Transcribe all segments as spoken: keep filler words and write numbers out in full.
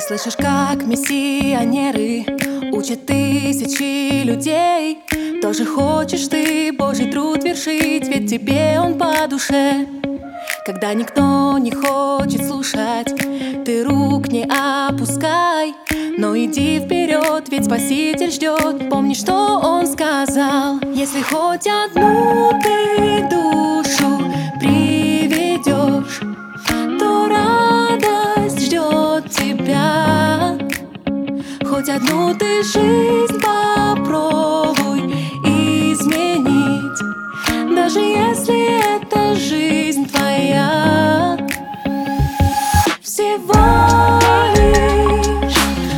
слышишь, как миссионеры учат тысячи людей. Тоже хочешь ты Божий труд вершить, ведь тебе он по душе. Когда никто не хочет слушать, ты рук не опускай, но иди вперед, ведь Спаситель ждет. Помни, что Он сказал: если хоть одну ты душу приведешь, то радость ждет тебя. Хоть одну ты жизнь попробуй изменить, даже если это жизнь твоя. Всего лишь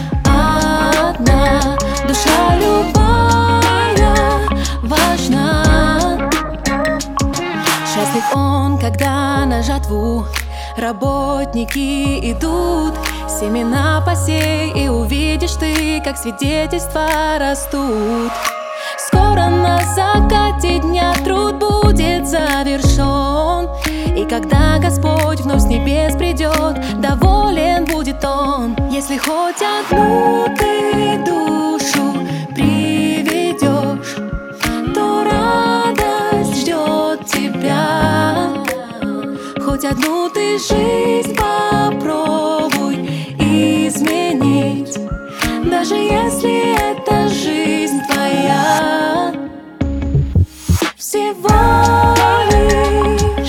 одна душа, любая важна. Счастлив он, когда на жатву работники идут. Семена посей, и увидишь ты, как свидетельства растут. Скоро на закате дня труд будет завершен, и когда Господь вновь с небес придет, доволен будет Он. Если хоть одну ты душу приведешь, то радость ждет тебя. Хоть одну ты жизнь попробуй изменить, даже если это жизнь твоя. Всего лишь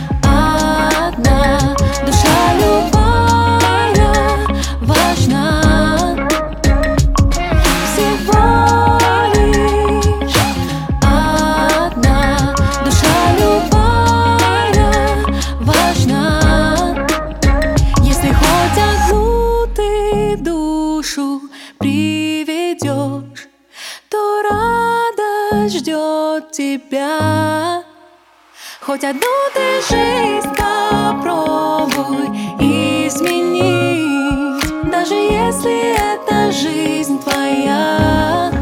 одна душа, любая важна. Всего лишь одна душа, любая важна. Если хоть одну ты душу приведешь, то радость ждет тебя. Хоть одну ты жизнь попробуй изменить, даже если это жизнь твоя.